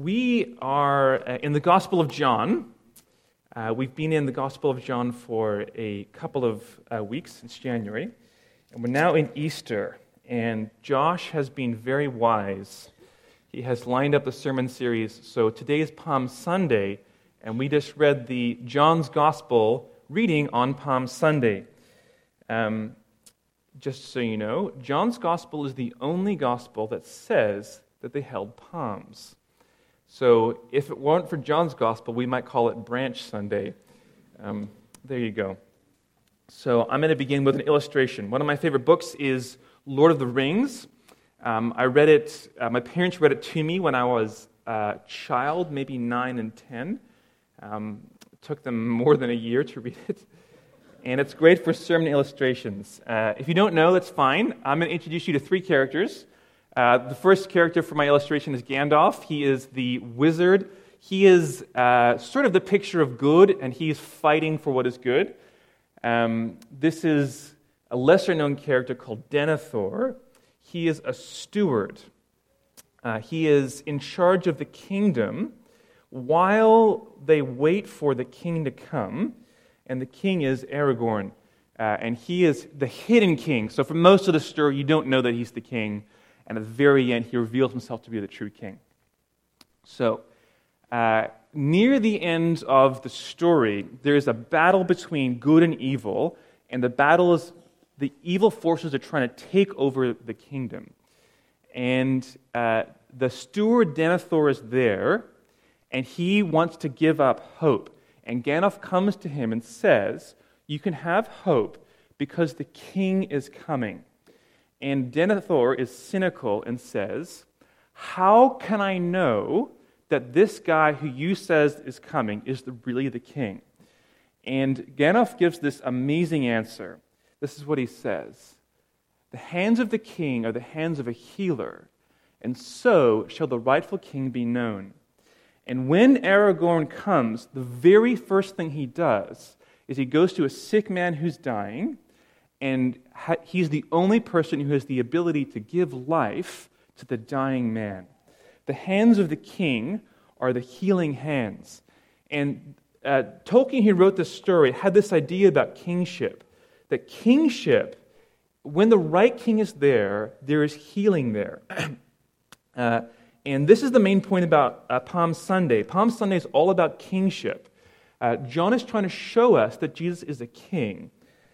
We are in the Gospel of John. We've been in the Gospel of John for a couple of weeks since January, and we're now in Easter. And Josh has been very wise. He has lined up the sermon series. So today is Palm Sunday, and we just read the John's Gospel reading on Palm Sunday. Just so you know, John's Gospel is the only Gospel that says that they held palms. So if it weren't for John's Gospel, we might call it Branch Sunday. There you go. So I'm going to begin with an illustration. One of my favorite books is Lord of the Rings. I read it, my parents read it to me when I was a child, maybe 9 and 10. It took them more than a year to read it. And it's great for sermon illustrations. If you don't know, that's fine. I'm going to introduce you to 3 characters. The first character for my illustration is Gandalf. He is the wizard. He is sort of the picture of good, and he is fighting for what is good. This is a lesser-known character called Denethor. He is a steward. He is in charge of the kingdom while they wait for the king to come, and the king is Aragorn, and he is the hidden king. So for most of the story, you don't know that he's the king. And at the very end, he reveals himself to be the true king. So, near the end of the story, there is a battle between good and evil, and the battle is the evil forces are trying to take over the kingdom. And the steward Denethor is there, and he wants to give up hope. And Gandalf comes to him and says, "You can have hope because the king is coming." And Denethor is cynical and says, "How can I know that this guy who you says is coming is really the king?" And Gandalf gives this amazing answer. This is what he says: "The hands of the king are the hands of a healer, and so shall the rightful king be known." And when Aragorn comes, the very first thing he does is he goes to a sick man who's dying, and he's the only person who has the ability to give life to the dying man. The hands of the king are the healing hands. And Tolkien, who wrote this story, had this idea about kingship. That kingship, when the right king is there is healing there. And this is the main point about Palm Sunday. Palm Sunday is all about kingship. John is trying to show us that Jesus is a king.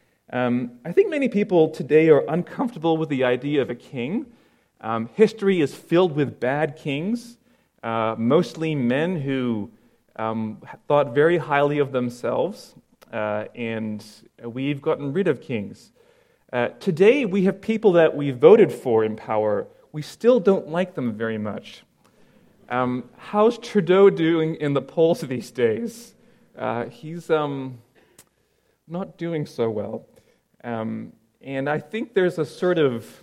I think many people today are uncomfortable with the idea of a king. History is filled with bad kings, mostly men who thought very highly of themselves, and we've gotten rid of kings. Today, we have people that we voted for in power. We still don't like them very much. How's Trudeau doing in the polls these days? He's not doing so well. And I think there's a sort of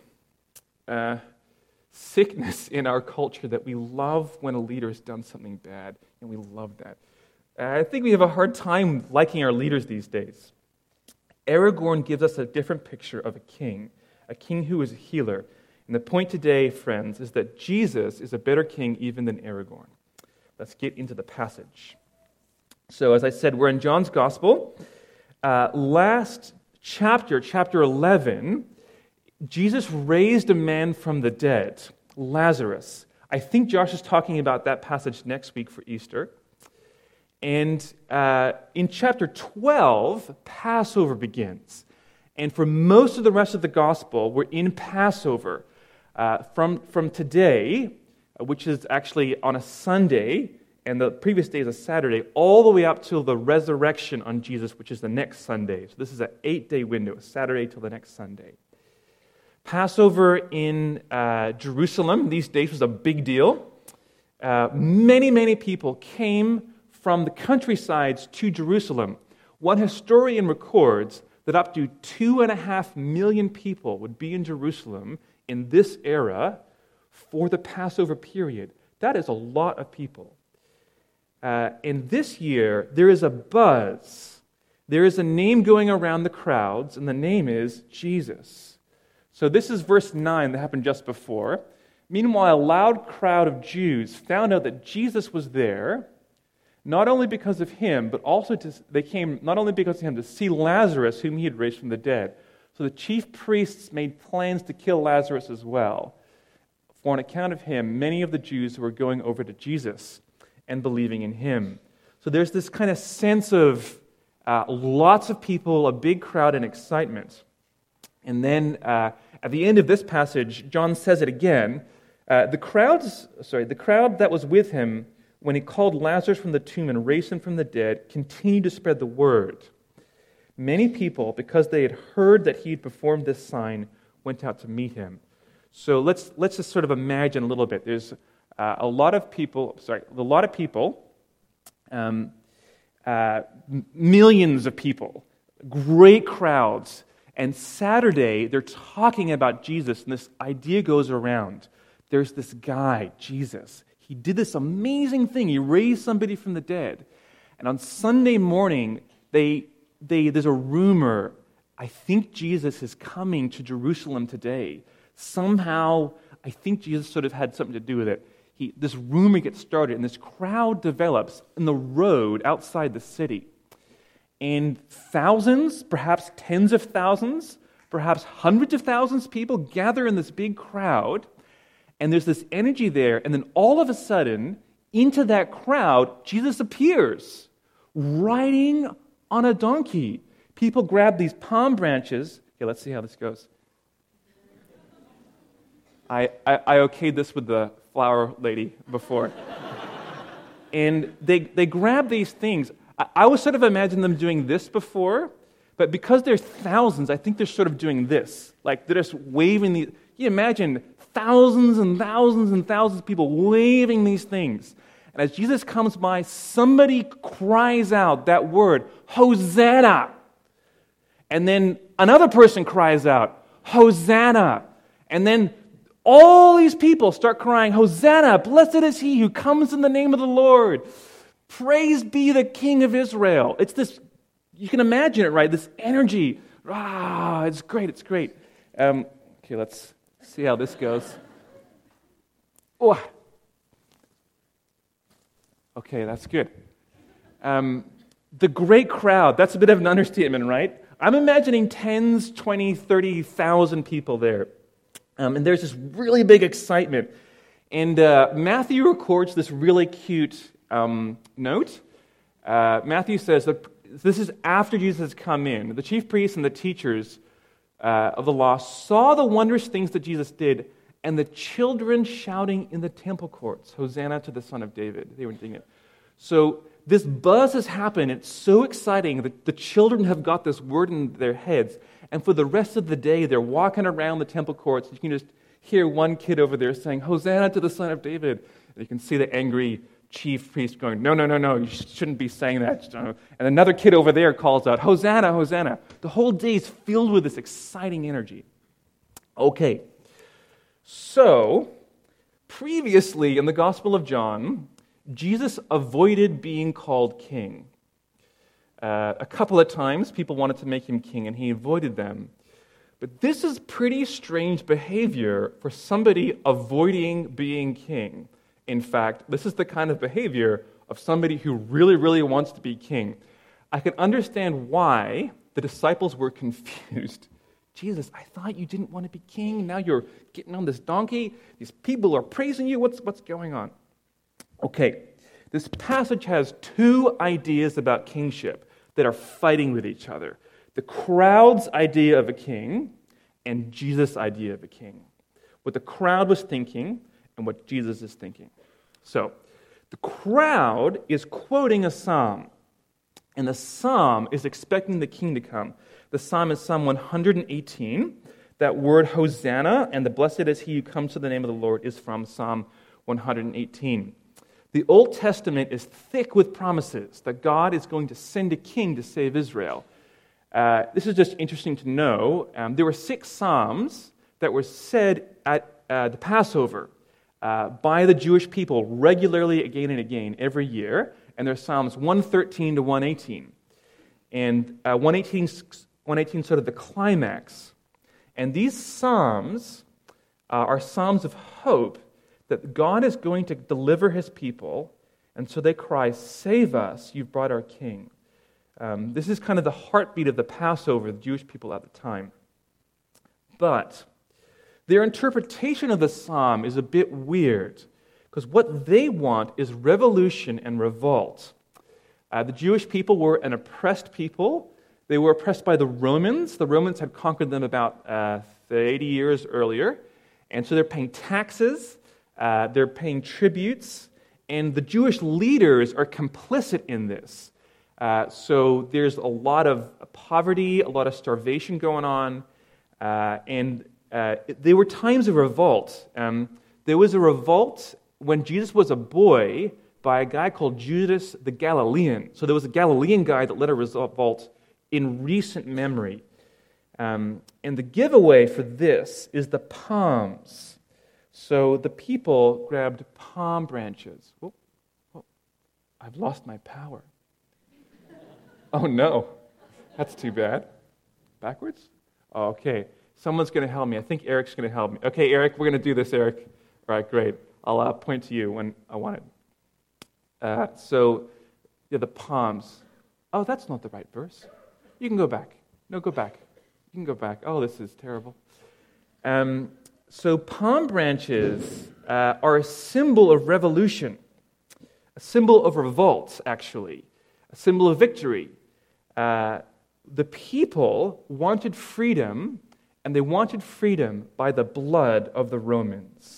sickness in our culture that we love when a leader has done something bad, and we love that. I think we have a hard time liking our leaders these days. Aragorn gives us a different picture of a king who is a healer. And the point today, friends, is that Jesus is a better king even than Aragorn. Let's get into the passage. So, as I said, we're in John's Gospel. Last chapter 11, Jesus raised a man from the dead, Lazarus. I think Josh is talking about that passage next week for Easter. And in chapter 12, Passover begins. And for most of the rest of the Gospel, we're in Passover. From today, which is actually on a Sunday, and the previous day is a Saturday, all the way up till the resurrection on Jesus, which is the next Sunday. So this is an 8-day window, a Saturday till the next Sunday. Passover in Jerusalem these days was a big deal. Many people came from the countrysides to Jerusalem. One historian records that up to 2.5 million people would be in Jerusalem in this era for the Passover period. That is a lot of people. And this year, there is a buzz. There is a name going around the crowds, and the name is Jesus. So this is verse 9 that happened just before. Meanwhile, a loud crowd of Jews found out that Jesus was there, not only because of him, but also they came not only because of him to see Lazarus, whom he had raised from the dead. So the chief priests made plans to kill Lazarus as well. For on account of him, many of the Jews were going over to Jesus and believing in him. So there's this kind of sense of lots of people, a big crowd, and excitement. And then at the end of this passage, John says it again. The crowd that was with him when he called Lazarus from the tomb and raised him from the dead continued to spread the word. Many people, because they had heard that he had performed this sign, went out to meet him. So let's just sort of imagine a little bit. There's a lot of people, millions of people, great crowds. And Saturday, they're talking about Jesus, and this idea goes around. There's this guy, Jesus. He did this amazing thing. He raised somebody from the dead. And on Sunday morning, there's a rumor, I think Jesus is coming to Jerusalem today. Somehow, I think Jesus sort of had something to do with it. This rumor gets started, and this crowd develops in the road outside the city. And thousands, perhaps tens of thousands, perhaps hundreds of thousands of people gather in this big crowd, and there's this energy there, and then all of a sudden, into that crowd, Jesus appears, riding on a donkey. People grab these palm branches. Okay, let's see how this goes. I okayed this with the flower lady before. And they grab these things. I was sort of imagining them doing this before, but because there's thousands, I think they're sort of doing this. Like they're just waving these. You imagine thousands and thousands and thousands of people waving these things. And as Jesus comes by, somebody cries out that word, Hosanna. And then another person cries out, Hosanna. And then all these people start crying, Hosanna, blessed is he who comes in the name of the Lord. Praise be the King of Israel. It's this, you can imagine it, right? This energy. It's great, it's great. Okay, let's see how this goes. Oh. Okay, that's good. The great crowd, that's a bit of an understatement, right? I'm imagining 10s, 20, 30,000 people there. And there's this really big excitement. And Matthew records this really cute note. Matthew says that this is after Jesus has come in. The chief priests and the teachers of the law saw the wondrous things that Jesus did, and the children shouting in the temple courts, Hosanna to the Son of David. They were thinking it. So this buzz has happened. It's so exciting that the children have got this word in their heads. And for the rest of the day, they're walking around the temple courts. You can just hear one kid over there saying, Hosanna to the Son of David. And you can see the angry chief priest going, no, you shouldn't be saying that. And another kid over there calls out, Hosanna, Hosanna. The whole day is filled with this exciting energy. Okay, so previously in the Gospel of John, Jesus avoided being called king. A couple of times people wanted to make him king and he avoided them. But this is pretty strange behavior for somebody avoiding being king. In fact, this is the kind of behavior of somebody who really, really wants to be king. I can understand why the disciples were confused. Jesus, I thought you didn't want to be king. Now you're getting on this donkey. These people are praising you. What's going on? Okay, this passage has two ideas about kingship that are fighting with each other. The crowd's idea of a king and Jesus' idea of a king. What the crowd was thinking and what Jesus is thinking. So, the crowd is quoting a psalm, and the psalm is expecting the king to come. The psalm is Psalm 118. That word Hosanna and the blessed is he who comes to the name of the Lord is from Psalm 118. The Old Testament is thick with promises that God is going to send a king to save Israel. This is just interesting to know. There were 6 psalms that were said at the Passover by the Jewish people regularly again and again every year, and they're Psalms 113 to 118. And 118 sort of the climax. And these psalms are psalms of hope that God is going to deliver his people, and so they cry, "Save us, you've brought our king." This is kind of the heartbeat of the Passover, the Jewish people at the time. But their interpretation of the psalm is a bit weird, because what they want is revolution and revolt. The Jewish people were an oppressed people. They were oppressed by the Romans. The Romans had conquered them about 80 years earlier. And so they're paying taxes, they're paying tributes, and the Jewish leaders are complicit in this. So there's a lot of poverty, a lot of starvation going on, and there were times of revolt. There was a revolt when Jesus was a boy by a guy called Judas the Galilean. So there was a Galilean guy that led a revolt in recent memory. And the giveaway for this is the palms. So the people grabbed palm branches. Whoa, I've lost my power. Oh no, that's too bad. Backwards? Oh, okay, someone's going to help me. I think Eric's going to help me. Okay, Eric, we're going to do this, Eric. All right, great. I'll point to you when I want it. The palms. Oh, that's not the right verse. You can go back. No, go back. You can go back. Oh, this is terrible. So palm branches are a symbol of revolution, a symbol of revolt, actually, a symbol of victory. The people wanted freedom, and they wanted freedom by the blood of the Romans.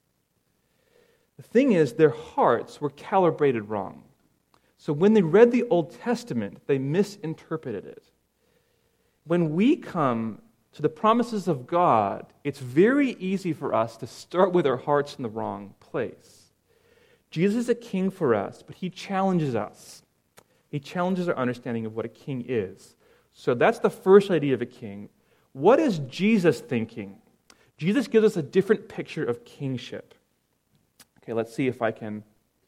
The thing is, their hearts were calibrated wrong. So when they read the Old Testament, they misinterpreted it. When we come to the promises of God, it's very easy for us to start with our hearts in the wrong place. Jesus is a king for us, but he challenges us. He challenges our understanding of what a king is. So that's the first idea of a king. What is Jesus thinking? Jesus gives us a different picture of kingship. Okay, let's see if I can...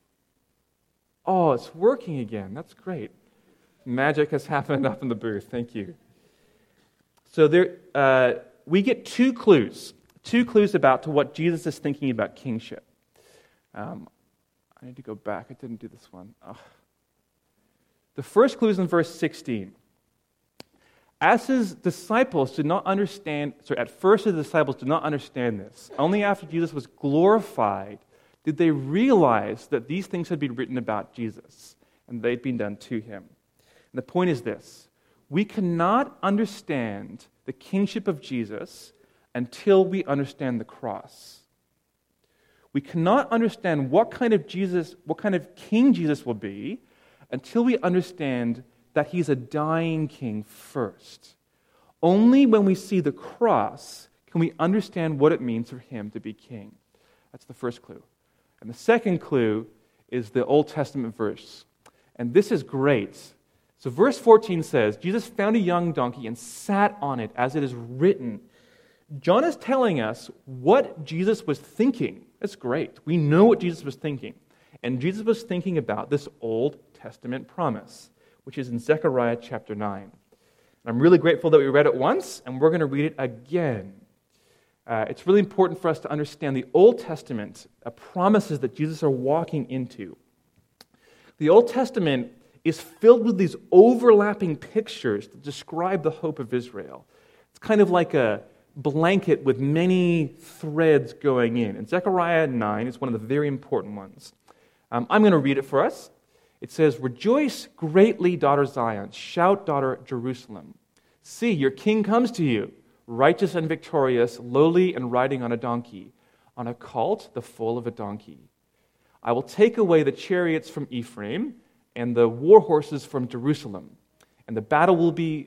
Oh, it's working again. That's great. Magic has happened up in the booth. Thank you. So we get two clues about what Jesus is thinking about kingship. I need to go back. I didn't do this one. Oh. The first clue is in verse 16. As his disciples did not understand, at first his disciples did not understand this. Only after Jesus was glorified did they realize that these things had been written about Jesus and they'd been done to him. And the point is this: we cannot understand the kingship of Jesus until we understand the cross. We cannot understand what kind of king Jesus will be until we understand that he's a dying king first. Only when we see the cross can we understand what it means for him to be king. That's the first clue. And the second clue is the Old Testament verse. And this is great. So verse 14 says, Jesus found a young donkey and sat on it, as it is written. John is telling us what Jesus was thinking. That's great. We know what Jesus was thinking. And Jesus was thinking about this Old Testament promise, which is in Zechariah chapter 9. And I'm really grateful that we read it once, and we're going to read it again. It's really important for us to understand the Old Testament promises that Jesus are walking into. The Old Testament is filled with these overlapping pictures that describe the hope of Israel. It's kind of like a blanket with many threads going in. And Zechariah 9 is one of the very important ones. I'm going to read it for us. It says, "Rejoice greatly, daughter Zion. Shout, daughter Jerusalem. See, your king comes to you, righteous and victorious, lowly and riding on a donkey, on a colt, the foal of a donkey. I will take away the chariots from Ephraim and the war horses from Jerusalem, and the battle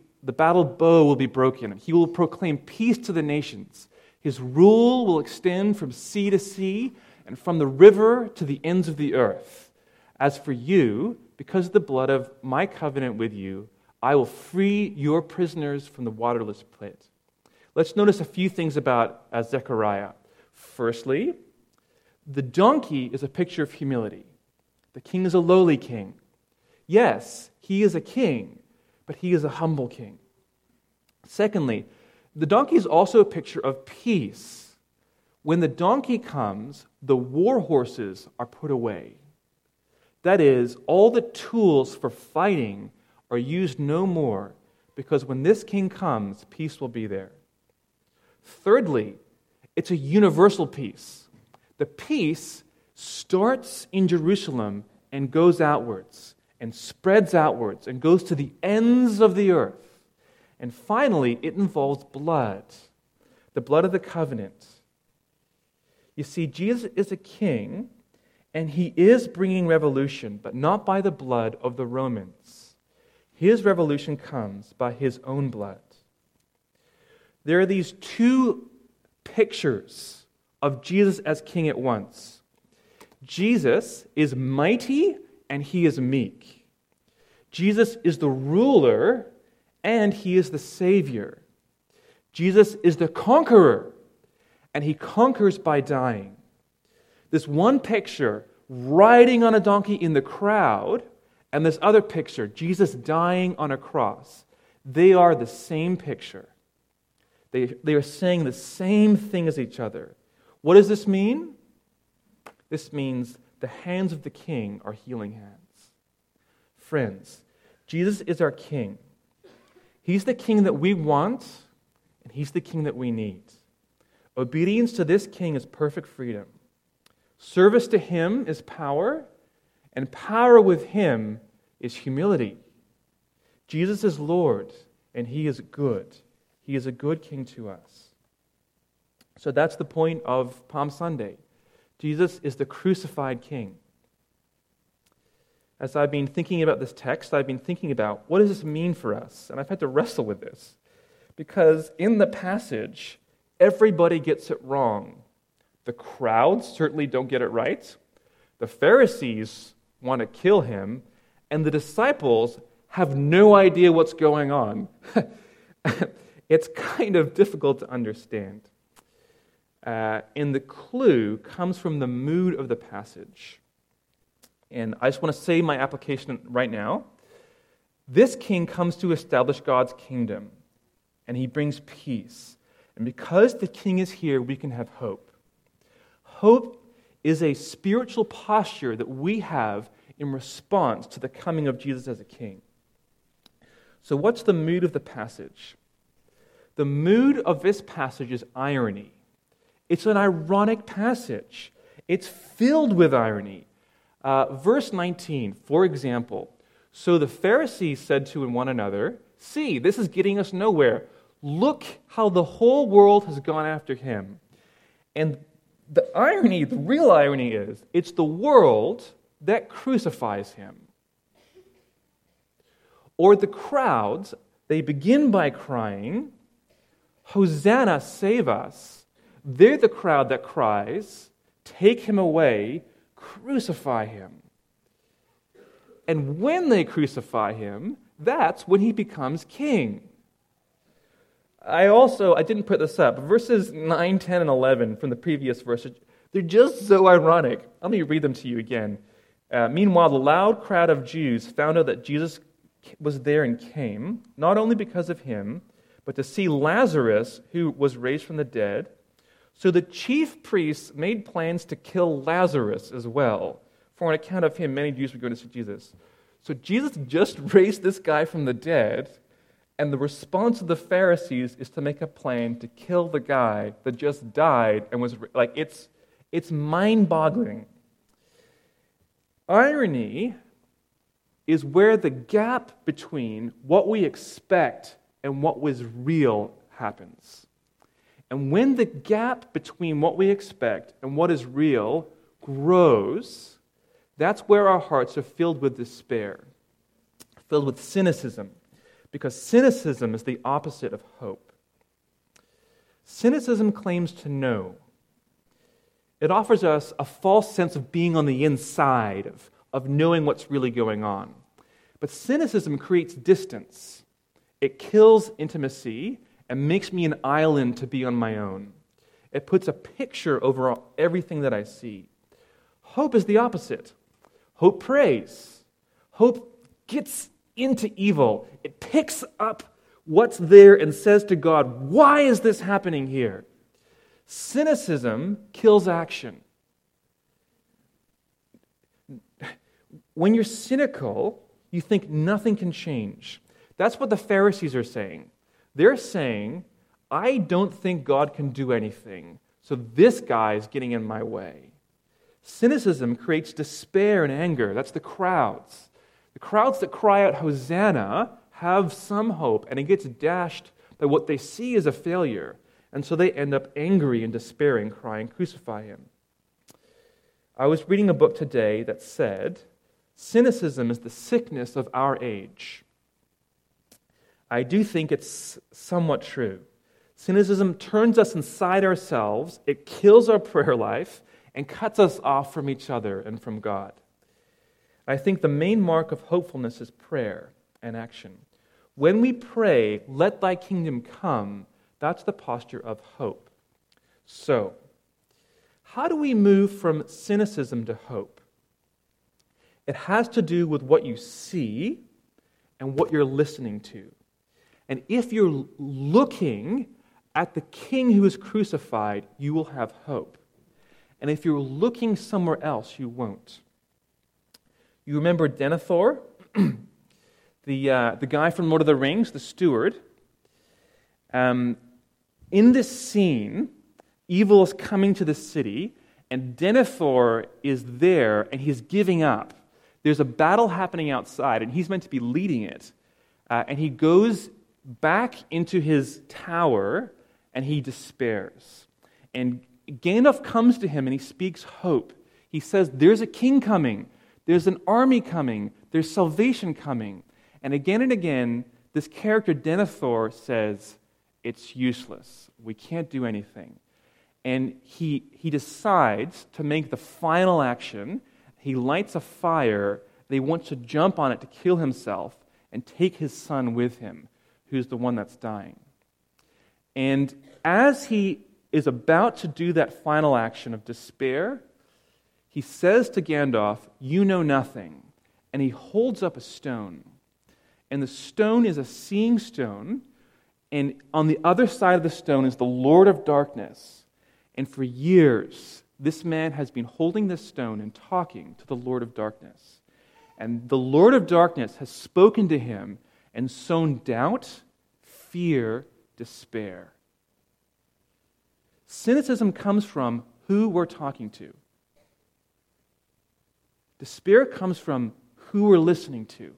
bow will be broken, and he will proclaim peace to the nations. His rule will extend from sea to sea and from the river to the ends of the earth. As for you, because of the blood of my covenant with you, I will free your prisoners from the waterless pit." Let's notice a few things about Zechariah. Firstly, the donkey is a picture of humility. The king is a lowly king. Yes, he is a king, but he is a humble king. Secondly, the donkey is also a picture of peace. When the donkey comes, the war horses are put away. That is, all the tools for fighting are used no more, because when this king comes, peace will be there. Thirdly, it's a universal peace. The peace starts in Jerusalem and goes outwards, and spreads outwards, and goes to the ends of the earth. And finally, it involves blood, the blood of the covenant. You see, Jesus is a king, and he is bringing revolution, but not by the blood of the Romans. His revolution comes by his own blood. There are these two pictures of Jesus as king at once. Jesus is mighty, and he is meek. Jesus is the ruler, and he is the Savior. Jesus is the conqueror, and he conquers by dying. This one picture, riding on a donkey in the crowd, and this other picture, Jesus dying on a cross, they are the same picture. They are saying the same thing as each other. What does this mean? This means the hands of the king are healing hands. Friends, Jesus is our king. He's the king that we want, and he's the king that we need. Obedience to this king is perfect freedom. Service to him is power, and power with him is humility. Jesus is Lord, and he is good. He is a good king to us. So that's the point of Palm Sunday. Jesus is the crucified king. As I've been thinking about this text, I've been thinking about what does this mean for us? And I've had to wrestle with this. Because in the passage, everybody gets it wrong. The crowds certainly don't get it right. The Pharisees want to kill him. And the disciples have no idea what's going on. It's kind of difficult to understand. And the clue comes from the mood of the passage. And I just want to say my application right now. This king comes to establish God's kingdom, and he brings peace. And because the king is here, we can have hope. Hope is a spiritual posture that we have in response to the coming of Jesus as a king. So what's the mood of the passage? The mood of this passage is irony. It's an ironic passage. It's filled with irony. Verse 19, for example, so the Pharisees said to one another, "See, this is getting us nowhere. Look how the whole world has gone after him." And the irony, the real irony is, it's the world that crucifies him. Or the crowds, they begin by crying, "Hosanna, save us." They're the crowd that cries, "Take him away, crucify him." And when they crucify him, that's when he becomes king. I didn't put this up, verses 9, 10, and 11 from the previous verses, they're just so ironic. Let me read them to you again. Meanwhile, the loud crowd of Jews found out that Jesus was there and came, not only because of him, but to see Lazarus, who was raised from the dead. So the chief priests made plans to kill Lazarus as well. For on account of him, many Jews were going to see Jesus. So Jesus just raised this guy from the dead, and the response of the Pharisees is to make a plan to kill the guy that just died and was like, it's mind-boggling. Irony is where the gap between what we expect and what was real happens. And when the gap between what we expect and what is real grows, that's where our hearts are filled with despair, filled with cynicism, because cynicism is the opposite of hope. Cynicism claims to know. It offers us a false sense of being on the inside, of knowing what's really going on. But cynicism creates distance. It kills intimacy and makes me an island to be on my own. It puts a picture over everything that I see. Hope is the opposite. Hope prays. Hope gets into evil. It picks up what's there and says to God, "Why is this happening here?" Cynicism kills action. When you're cynical, you think nothing can change. That's what the Pharisees are saying. They're saying, I don't think God can do anything, so this guy is getting in my way. Cynicism creates despair and anger. That's the crowds. The crowds that cry out, Hosanna, have some hope, and it gets dashed by what they see as a failure. And so they end up angry and despairing, crying, crucify him. I was reading a book today that said, cynicism is the sickness of our age. I do think it's somewhat true. Cynicism turns us inside ourselves, it kills our prayer life, and cuts us off from each other and from God. I think the main mark of hopefulness is prayer and action. When we pray, let thy kingdom come, that's the posture of hope. So, how do we move from cynicism to hope? It has to do with what you see and what you're listening to. And if you're looking at the King who is crucified, you will have hope. And if you're looking somewhere else, you won't. You remember Denethor, the guy from Lord of the Rings, the steward. In this scene, evil is coming to the city, and Denethor is there, and he's giving up. There's a battle happening outside, and he's meant to be leading it. And he goes back into his tower, and he despairs. And Gandalf comes to him, and he speaks hope. He says, there's a king coming. There's an army coming. There's salvation coming. And again, this character, Denethor, says, it's useless. We can't do anything. And he decides to make the final action. He lights a fire, and he wants to jump on it to kill himself and take his son with him, who's the one that's dying. And as he is about to do that final action of despair, he says to Gandalf, you know nothing. And he holds up a stone. And the stone is a seeing stone, and on the other side of the stone is the Lord of Darkness. And for years, this man has been holding this stone and talking to the Lord of Darkness. And the Lord of Darkness has spoken to him and sown doubt, fear, despair. Cynicism comes from who we're talking to. Despair comes from who we're listening to.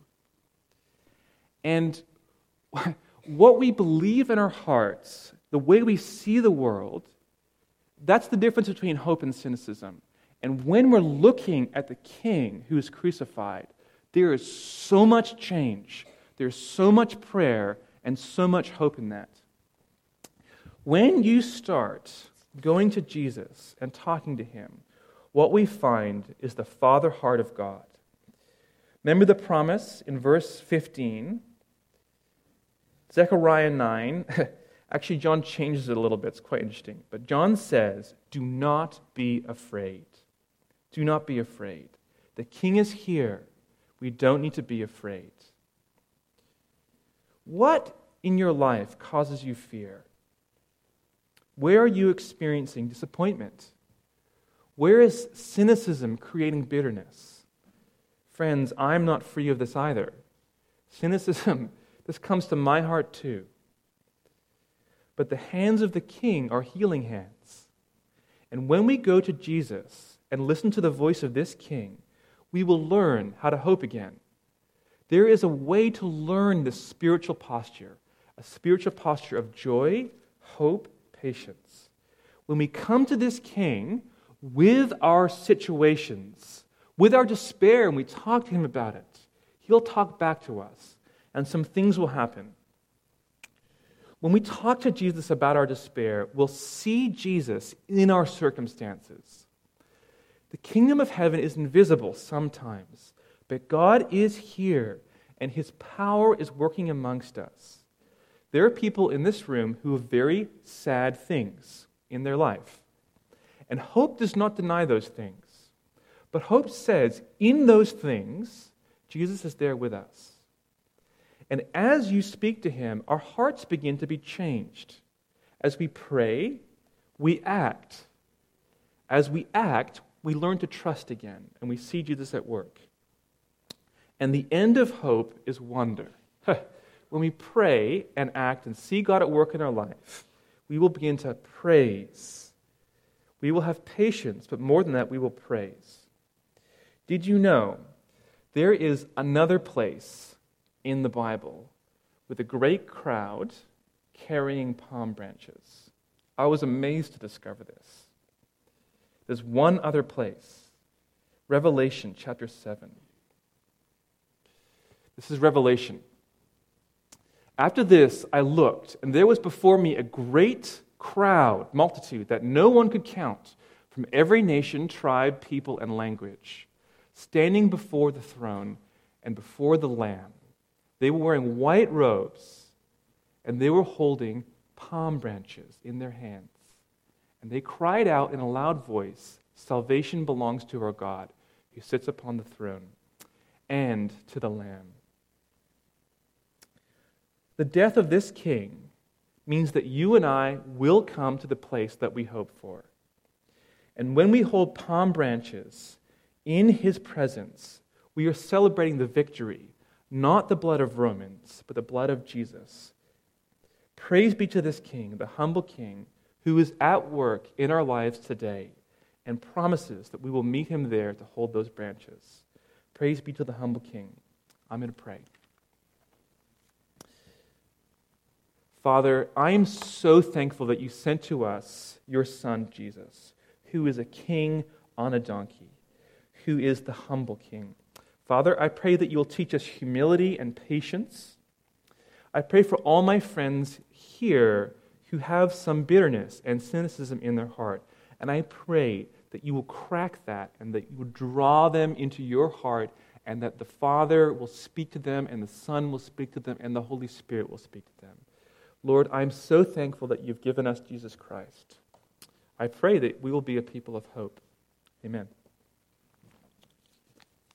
And what we believe in our hearts, the way we see the world, that's the difference between hope and cynicism. And when we're looking at the King who is crucified, there is so much change, there's so much prayer, and so much hope in that. When you start going to Jesus and talking to him, what we find is the Father heart of God. Remember the promise in verse 15? Zechariah 9, actually John changes it a little bit, it's quite interesting. But John says, do not be afraid. Do not be afraid. The King is here. We don't need to be afraid. What in your life causes you fear? Where are you experiencing disappointment? Where is cynicism creating bitterness? Friends, I'm not free of this either. Cynicism, this comes to my heart too. But the hands of the King are healing hands. And when we go to Jesus and listen to the voice of this King, we will learn how to hope again. There is a way to learn this spiritual posture, a spiritual posture of joy, hope, patience. When we come to this King with our situations, with our despair, and we talk to him about it, he'll talk back to us, and some things will happen. When we talk to Jesus about our despair, we'll see Jesus in our circumstances. The kingdom of heaven is invisible sometimes, but God is here, and his power is working amongst us. There are people in this room who have very sad things in their life. And hope does not deny those things. But hope says, in those things, Jesus is there with us. And as you speak to him, our hearts begin to be changed. As we pray, we act. As we act, we learn to trust again, and we see Jesus at work. And the end of hope is wonder. When we pray and act and see God at work in our life, we will begin to praise. We will have patience, but more than that, we will praise. Did you know there is another place in the Bible with a great crowd carrying palm branches? I was amazed to discover this. There's one other place, Revelation chapter 7. This is Revelation. After this, I looked, and there was before me a great crowd, multitude, that no one could count, from every nation, tribe, people, and language, standing before the throne and before the Lamb. They were wearing white robes, and they were holding palm branches in their hands. And they cried out in a loud voice, "Salvation belongs to our God, who sits upon the throne, and to the Lamb." The death of this king means that you and I will come to the place that we hope for. And when we hold palm branches in his presence, we are celebrating the victory, not the blood of Romans, but the blood of Jesus. Praise be to this king, the humble king, who is at work in our lives today and promises that we will meet him there to hold those branches. Praise be to the humble king. I'm going to pray. Father, I am so thankful that you sent to us your Son, Jesus, who is a king on a donkey, who is the humble king. Father, I pray that you will teach us humility and patience. I pray for all my friends here who have some bitterness and cynicism in their heart, and I pray that you will crack that and that you will draw them into your heart, and that the Father will speak to them, and the Son will speak to them, and the Holy Spirit will speak to them. Lord, I'm so thankful that you've given us Jesus Christ. I pray that we will be a people of hope. Amen.